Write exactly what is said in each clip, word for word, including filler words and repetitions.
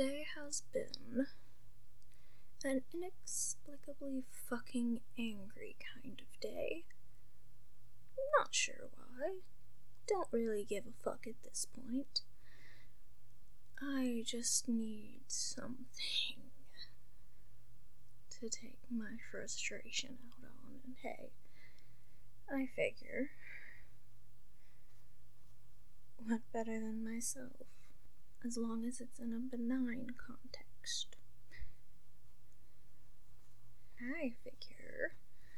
Today has been an inexplicably fucking angry kind of day. Not sure why. Don't really give a fuck at this point. I just need something to take my frustration out on, and hey, I figure, what better than myself, as long as it's in a benign context. I figure,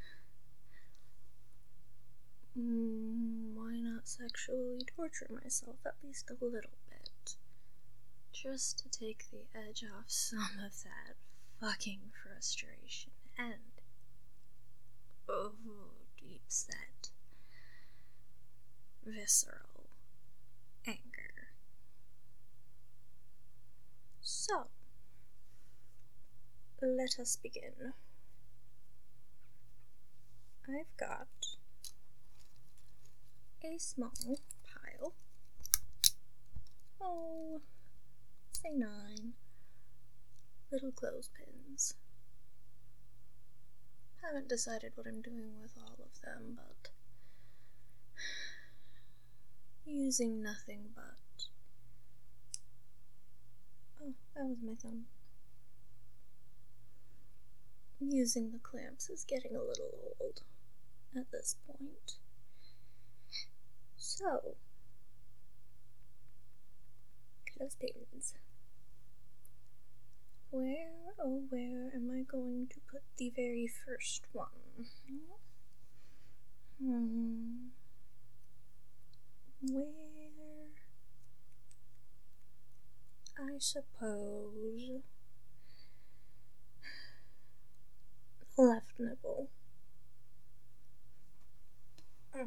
mm, why not sexually torture myself at least a little bit? Just to take the edge off some of that fucking frustration and, oh, deep set, visceral anger. So, let us begin. I've got a small pile, oh, say nine, little clothespins. Haven't decided what I'm doing with all of them, but using nothing but, oh, that was my thumb. Using the clamps is getting a little old at this point. So, clothespins. Where, oh where am I going to put the very first one? Hmm. Where? I suppose the left nipple. Mm.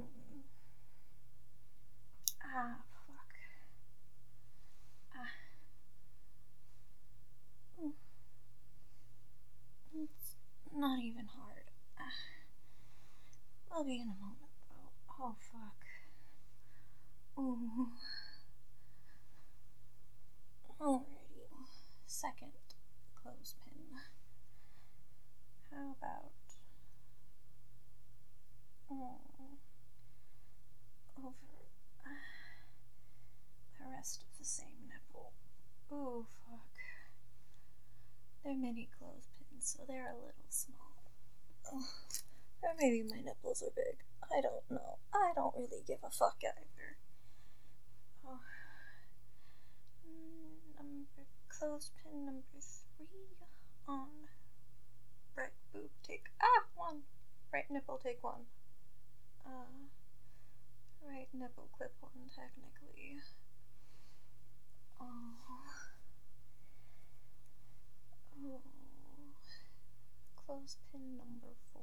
Ah, fuck. Ah. Mm. It's not even hard. Ah. I'll be in a moment, though. Oh, fuck. Ooh. Alrighty. Second clothespin. How about oh, over uh, the rest of the same nipple? Ooh, fuck. They're mini clothespins, so they're a little small. Ugh. Or maybe my nipples are big. I don't know. I don't really give a fuck either. Oh. Number clothespin number three on right boob take ah one. Right nipple take one. Uh right nipple clip one technically. Oh. Oh. Clothespin number four.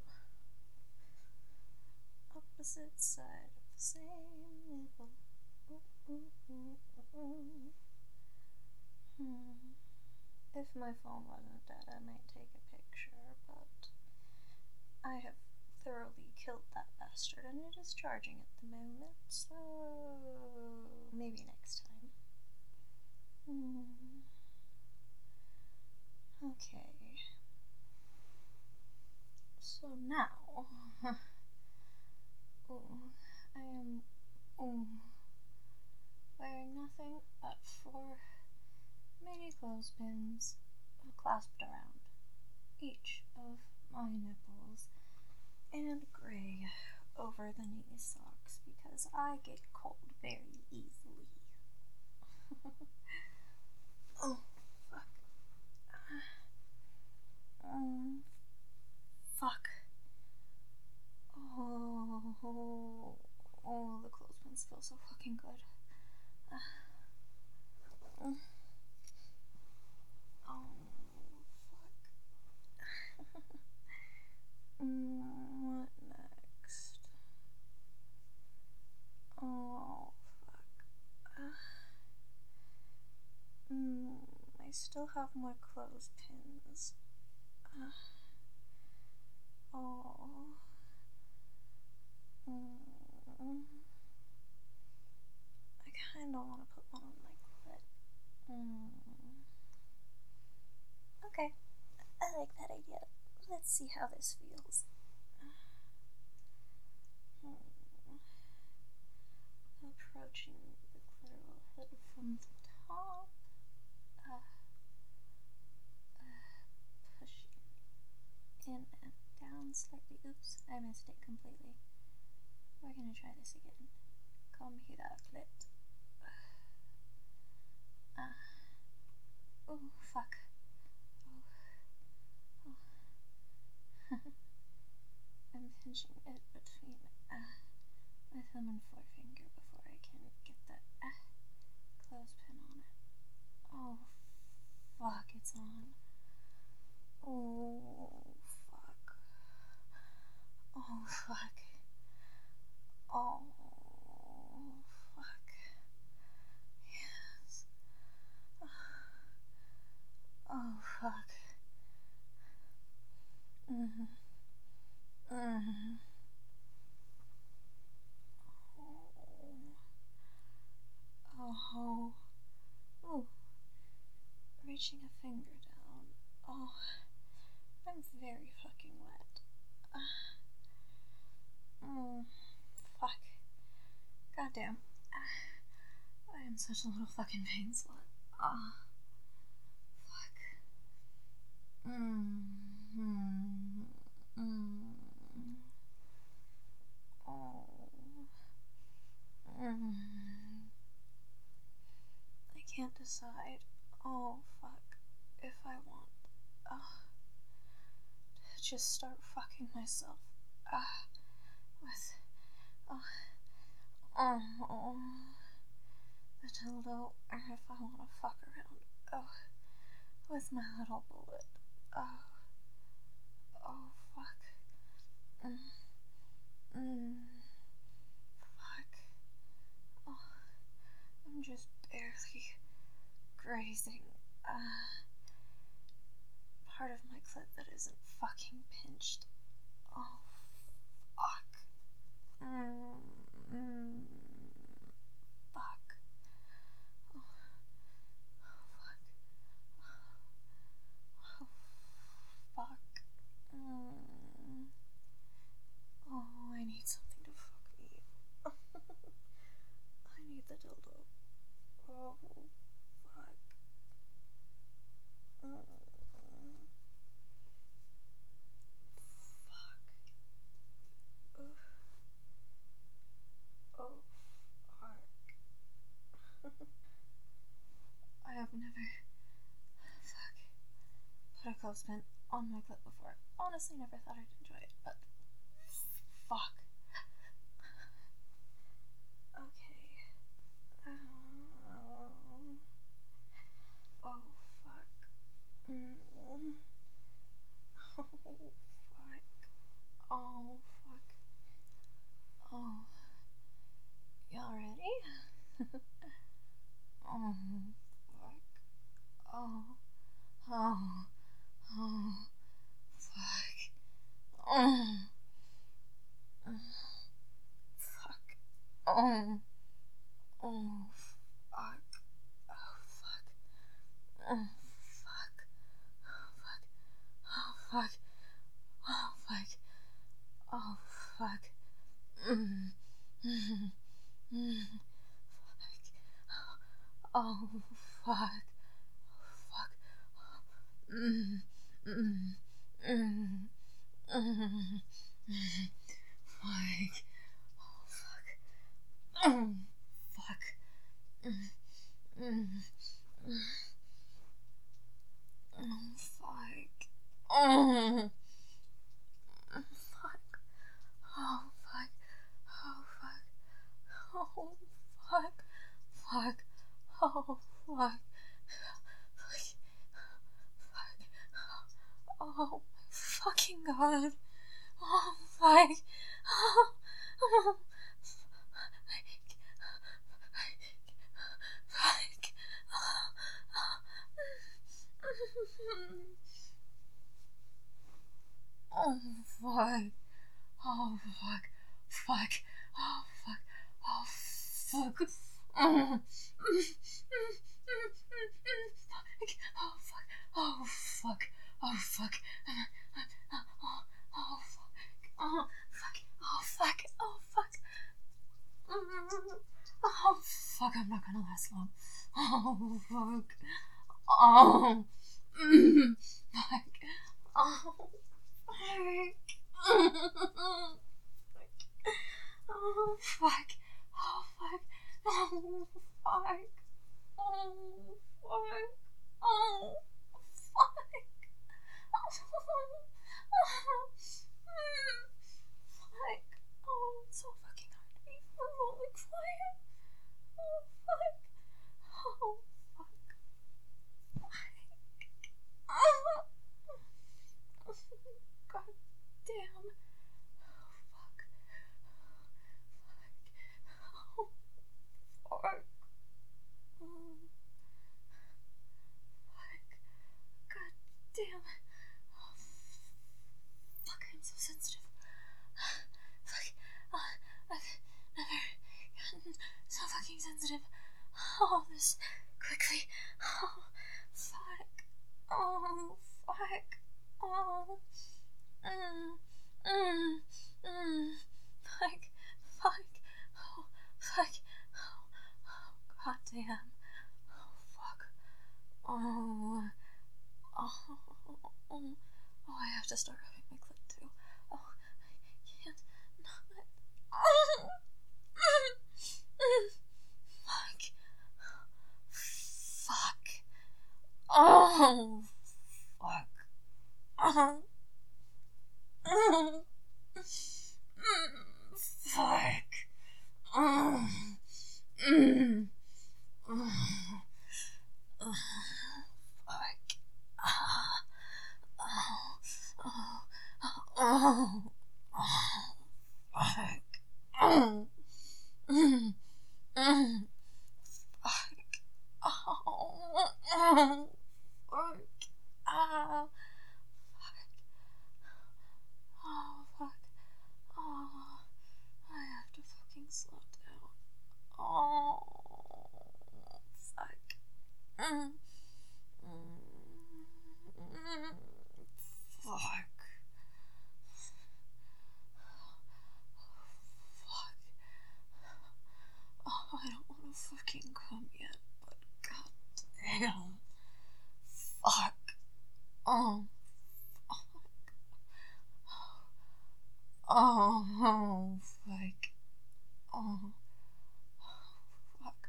Opposite side of the same nipple. Ooh, ooh, ooh, ooh. Hmm. If my phone wasn't dead, I might take a picture, but I have thoroughly killed that bastard and it is charging at the moment, so maybe next time. Hmm. Okay. So now, ooh, I am ooh, wearing nothing but four mini clothespins clasped around each of my nipples and gray over the knee socks because I get cold very easily. Oh, fuck. Um, fuck. Oh, oh, oh, the clothespins feel so fucking good. Uh, oh, fuck. mm, what next? Oh, fuck. Uh, mm, I still have more clothespins. Uh, oh. Mm, I kinda wanna put one on my clit. Mm. Okay, I like that idea. Let's see how this feels. Hmm. Approaching the clitoral head from the top. Uh, uh, pushing in and down slightly. Oops, I missed it completely. We're gonna try this again. Come here, clit. Uh, oh, fuck. Oh. Oh. I'm pinching it between uh, my thumb and forefinger before I can get the uh, clothespin on it. Oh, fuck, it's on. Oh, fuck. Oh, fuck. Oh, fuck. Yes. Oh, fuck. Mm-hmm. Mm-hmm. Oh. Oh. Oh. Reaching a finger down. Oh. I'm very fucking wet. Uh, mm, fuck. Goddamn. Uh, I am such a little fucking pain slut. Ah. Uh, fuck. Mmm. Mm, mm. Oh. Mm. I can't decide. Oh, fuck. If I want. Uh, to just start fucking myself. Uh, with. Uh, oh. The dildo, or if I want to fuck around. Oh. With my little bullet. Oh. Oh, fuck. Mm. Mm. Fuck. Oh. I'm just barely grazing. Uh. Part of my clit that isn't fucking pinched. Oh, fuck. Mm, mm, fuck. Oh, oh, fuck. Oh, fuck. Mm. Oh, I need something to fuck me. I need the dildo. Oh, fuck. Mm. Fuck. Ugh. Oh, fuck. I have never, fuck, put a clothespin on my clit before. Honestly, never thought I'd enjoy it, but fuck. Okay. Um, oh, fuck. Mm. Oh, fuck. Oh, fuck. Oh. Y'all ready? Oh, fuck. Oh. Oh. Oh. Fuck. Oh. Fuck. Oh. Oh. Fuck. Oh, fuck. Oh, fuck. Oh, fuck. Oh, fuck. Oh, fuck. Oh, fuck. Mm. Mm. Mm. Fuck. Oh, fuck. Fuck. Mm. Mm. Mm. Mm. Fuck. Oh, fuck. Oh, fuck. Mm. Mm. Mm. Oh, fuck. Oh. Fuck. Oh, fuck. Oh, fuck. Oh, fuck. Fuck. Oh, fuck. Fuck. Oh, my fucking god. Oh, fuck. Oh, oh. Fuck. Oh, fuck. Oh, fuck. Fuck. Oh, fuck. Oh, fuck. Oh, fuck. Oh, fuck. Oh, fuck. Oh, fuck. Oh, oh, fuck. Oh, fuck. Oh, fuck. Oh, fuck. Oh, fuck. I'm not gonna last long. Oh, fuck. Oh. Mm. Fuck. Oh, fuck. Oh, fuck. Oh, fuck. Oh, fuck. Oh, fuck. Oh, fuck. Fuck. Oh, it's so fucking hard to be remotely quiet. Oh, fuck. Oh, fuck. Oh, God damn. Oh, fuck. Fuck. Oh, fuck. Oh, fuck. God damn. Oh, fuck, I'm so sensitive. Fuck. Uh, I've never gotten so fucking sensitive. All this quickly. Oh, fuck. Oh, fuck. Oh. Mm. Mm. Mm. Fuck. Fuck. Oh, fuck. Oh, oh, God damn. Oh, fuck. Oh. Oh. Oh. Oh, I have to start rubbing my clit too. Oh, I can't not. Oh. Fuck. Fuck. Oh. Fuck. Oh. Oh. Fuck. Oh. Mm. Oh. Oh. Fuck. Ah. Oh. Oh. Oh. Oh. Fuck. Oh. Mm. Mm. Fuck. Oh. Oh. Fuck. Ah. Fuck. Oh, fuck. Oh. I have to fucking slow down. Oh. Fuck. Mm. Mm. Mm. Fuck. Fuck. Oh, I don't want to fucking come yet, but god damn. Fuck. Oh. Oh. Oh. Fuck. Oh. Fuck.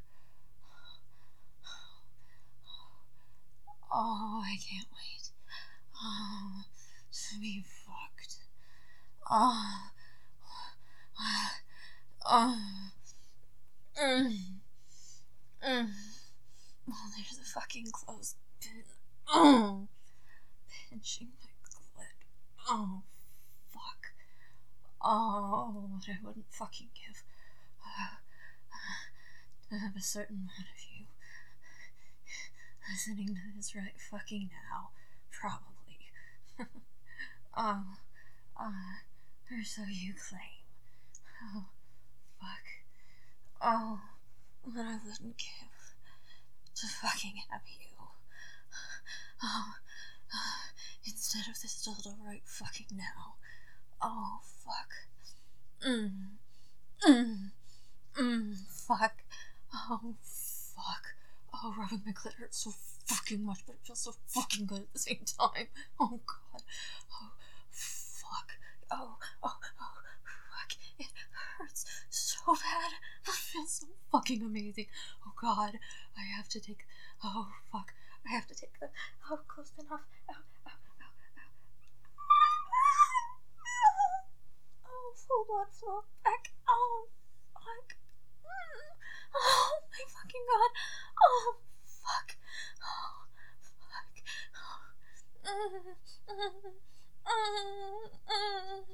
Oh, I can't wait. Oh, to be fucked. Oh. Oh. Mm. Mm. Oh, there's a fucking clothespin. Oh. Pinching my clit. Oh, fuck. Oh, what I wouldn't fucking give uh, to have a certain one of you listening to this right fucking now. Probably. Oh, uh, or so you claim. Oh, fuck. Oh, what I wouldn't give to fucking have you. Oh, uh, instead of this dildo right fucking now. Oh, fuck. Mm. Mm. Mm. Fuck. Oh, fuck. Oh, rubbing my clit hurts so fucking much, but it feels so fucking good at the same time. Oh, God. Oh, fuck. Oh, oh, oh, fuck. It hurts so bad. It feels so fucking amazing. Oh, God. I have to take... Oh, fuck. I have to take the... Oh, clothespin off. Ow, ow, ow, ow. Oh, full blood flow back. Oh, fuck. Mm. Oh, my fucking God. Oh, fuck. Oh, fuck. Oh, mm, mm, mm, mm.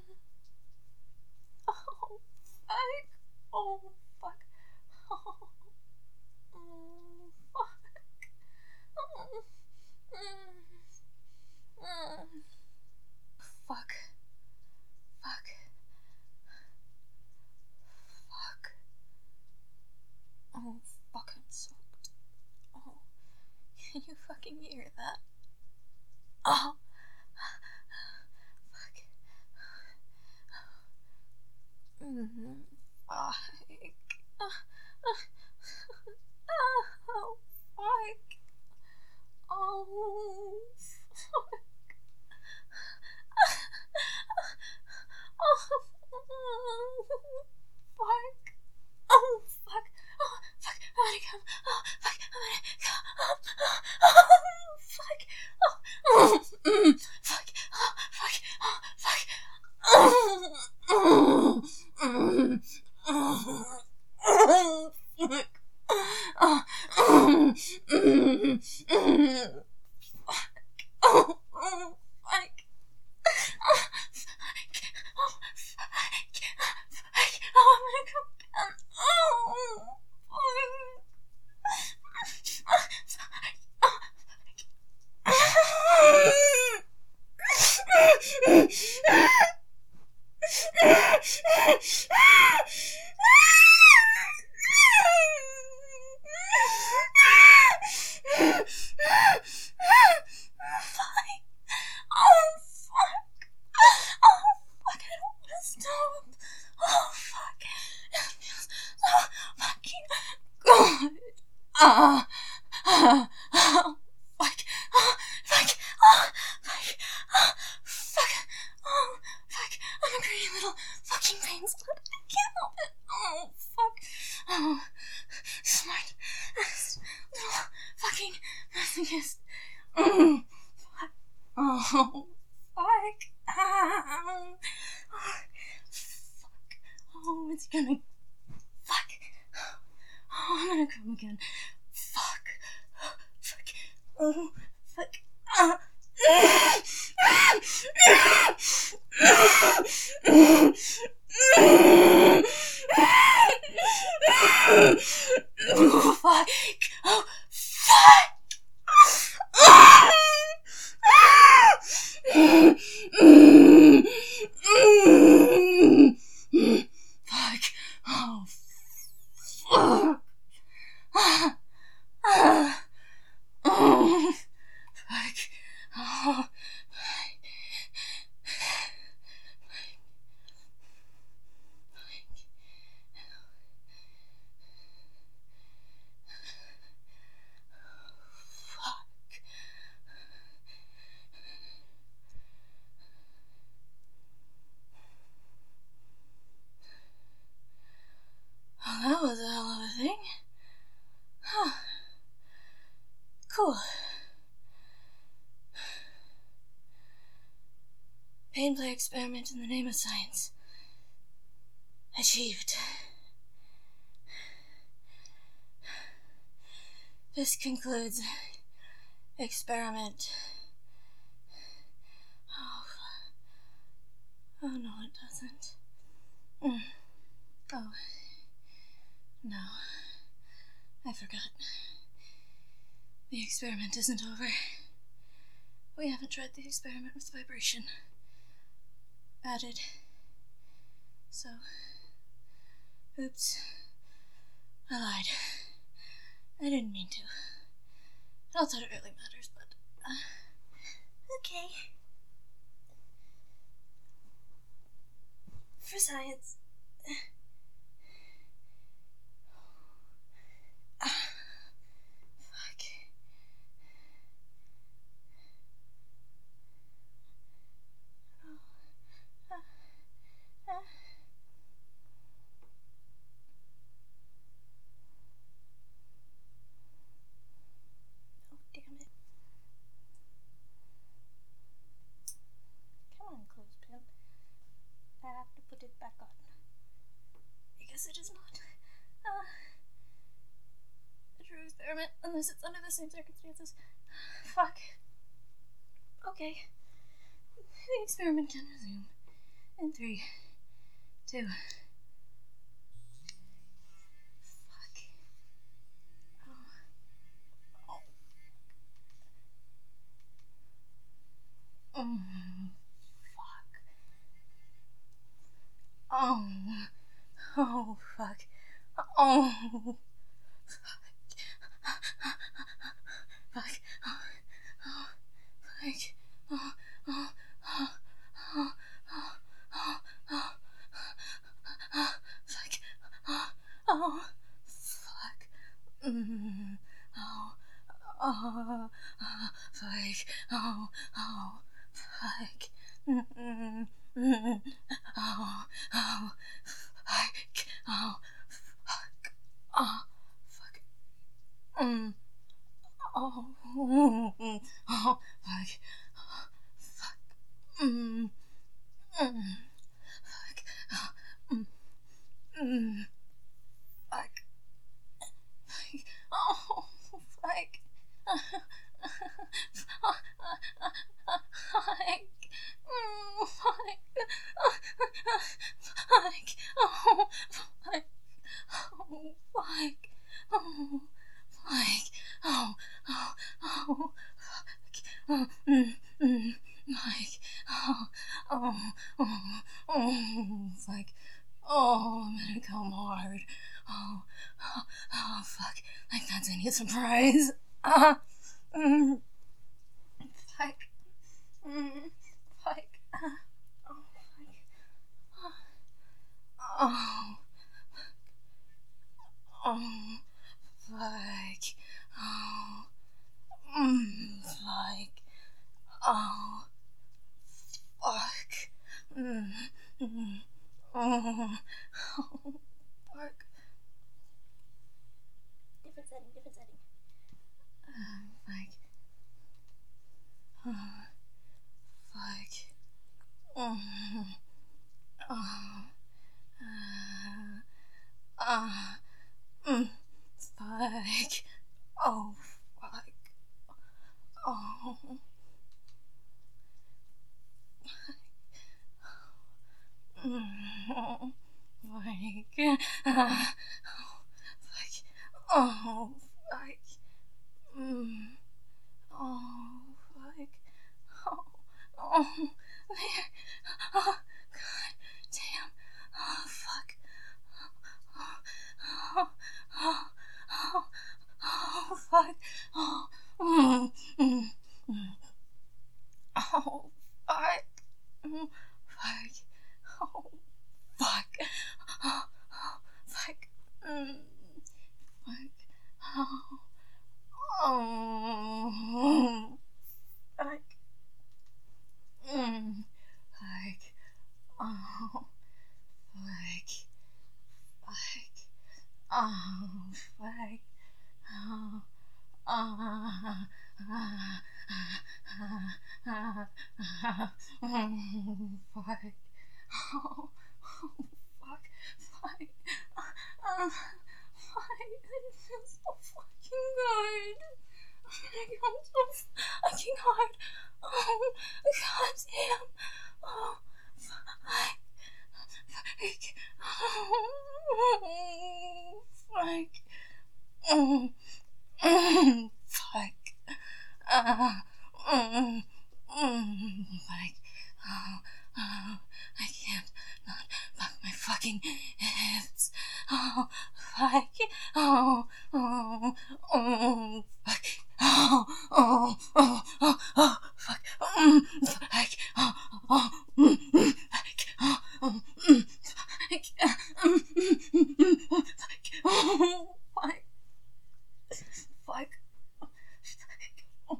Oh, fuck. Oh, fuck. Oh, mm, fuck. Oh, mm, mm. Fuck. Fuck. Fuck. Oh, fuck, I'm soaked. Oh, can you fucking hear that? Oh. Fuck. Mm-hmm. Oh. Oh. Oh. Fuck. Oh. Fuck. Oh. Fuck. Oh, fuck. Oh, fuck. I'm gonna come. Oh, fuck. I'm gonna come. Oh, oh, fuck. Oh, mm, fuck. Oh, fuck. Oh, fuck. Oh, oh, mm, oh, oh, fuck. Oh, oh, mm, mm, fuck. Oh, oh, fuck. Oh, fuck. Oh, fuck. Fuck. Oh, I'm gonna come down. Oh, Uh, uh, oh, fuck, oh, fuck, oh, fuck, oh, fuck, oh, fuck, I'm a greedy little fucking pain spot, I can't help it, oh, fuck, oh, smart, little fucking masochist, mm, fuck, oh, fuck, oh, fuck, oh, it's gonna, fuck, oh, I'm gonna come again. Fuck. Fuck. Oh, fuck. Ah. Oh, fuck. Oh, fuck. Fuck. Oh, fuck. Ah. Oh, fuck. Oh. Well, that was a hell of a thing. Huh. Cool. Pain play experiment in the name of science. Achieved. This concludes experiment. Oh, oh no, it doesn't. Mm. Oh, no. I forgot. The experiment isn't over. We haven't tried the experiment with vibration added. So, oops. I lied. I didn't mean to. Not that it really matters, but, uh, okay. For science. Uh, fuck. Oh. Uh, uh. Oh, damn it. Come on, clothespin. I have to put it back on. Because it is not uh, a true experiment unless it's under the same circumstances. Fuck. Okay. The experiment can resume. In three, two. Fuck. Oh. Oh. Oh. Fuck. Oh. Oh, fuck. Oh. Fuck. Fuck. Oh. Oh. Fuck. oh, fuck, mm, oh, oh, oh, fuck, oh, oh, fuck, mm, mm, mm, oh, oh, fuck, oh, fuck, oh, fuck, mm, oh, mm, oh, fuck, fuck, mm, mm, fuck, oh, mm, mm, fuck. Oh, fuck. Fuck. Mm, fuck. Fuck. Oh, fuck. Oh, fuck. Oh, fuck. Oh, oh, oh, fuck. Oh, mm, mm, fuck. Oh, oh, oh, oh, fuck. Oh, I'm gonna come hard. Oh, oh, oh, fuck. Like that's any surprise. Ah, uh, mm, fuck. Mm, fuck. Uh, oh, fuck. Oh, oh, fuck. Oh, mm, fuck. Oh, fuck. Mm, mm, oh, oh, fuck. Different setting, different setting. Uh, fuck. Oh, fuck. Oh, oh, uh, uh, mm, fuck. Oh, fuck. Oh, mm, fuck. Uh, fuck. Oh, fuck. Mm, oh, fuck. Oh, oh, there. Oh, God damn. Oh, fuck. Oh, oh, oh, oh, oh, fuck. Oh, mm, mm, mm. Oh, fuck. Mm, fuck. Oh, fuck. Oh, oh, fuck. Mm, fuck. Oh, oh, fuck. Mm, fuck. Oh, fuck. Fuck. Oh, fuck. Oh, ah, ah, ah, ah, ah, ah, mm, fuck. Oh, oh, fuck. Fuck. Um, fuck. It feels so fucking good. I'm gonna go so fucking hard. Oh, god damn. Oh, fuck. Fuck. Oh, fuck. Oh, mm, fuck. Uh, mm, mm, fuck. Oh, oh, I can't not fuck my fucking hips. Oh, fuck. Oh, oh, oh, fuck. Oh, oh, oh, oh, oh, fuck. Mm, fuck. Oh, oh, mm, mm, fuck. Oh, oh, mm, fuck. Mm, mm, mm, mm, fuck. Oh, fuck. Fuck. Oh,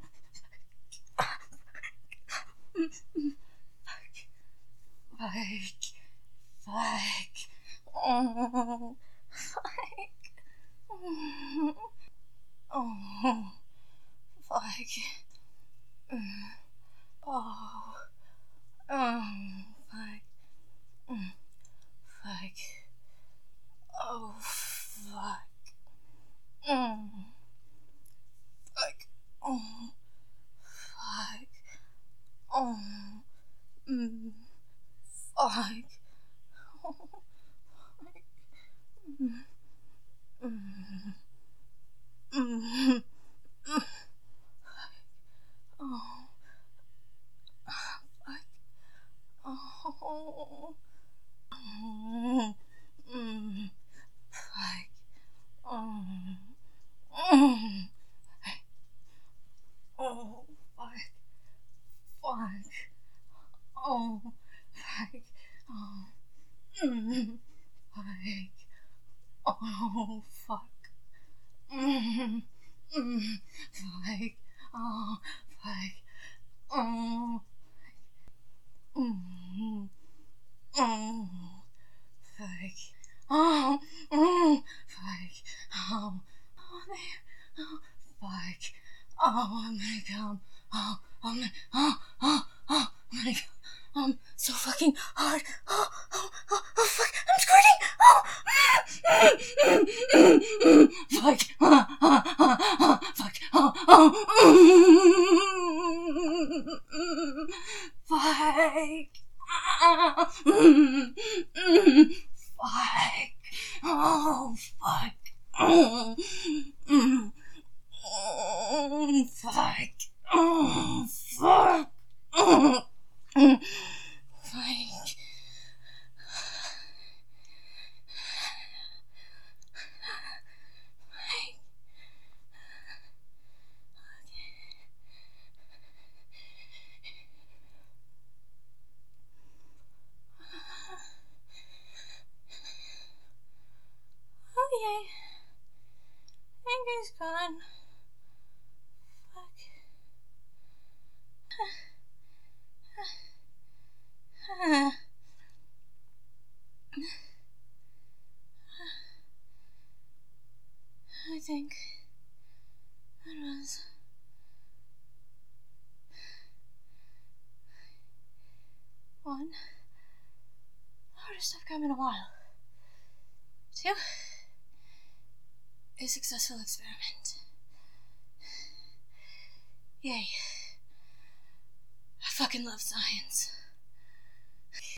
mm, mm, fuck. Fuck. Fuck. Oh, fuck. Oh, fuck. Mm. Oh, oh, fuck. Mm. Fuck. Oh, fuck. Mm. Fuck. Oh, fuck. Oh, mm. Fuck. Oh, fuck. Mm. Mm. Mm. Mm. Oh, fuck. Oh. Mm. Mm. Fuck. Oh. Mm. Oh, fuck. Fuck. Oh, fuck. Oh. Mm. Fuck. Oh, fuck. Mm, mm, fuck. Oh, fuck. Oh. Mm, oh, fuck. Oh, oh, fuck. Oh, oh, there. Oh, fuck. Oh, I'm gonna come. Oh, I'm gonna, oh, oh, oh, I'm gonna come. Um, so fucking hard. Oh, oh, oh, oh, fuck. I'm squirting. Oh, fuck. Oh, oh, oh, oh, fuck. Oh, oh, fuck. Fuck. Oh, fuck. Oh, fuck. Oh, fuck. Oh, fuck. Okay. Anger's gone. Fuck. I think that was one, the hardest I've come in a while. Two, a successful experiment. Yay. I fucking love science.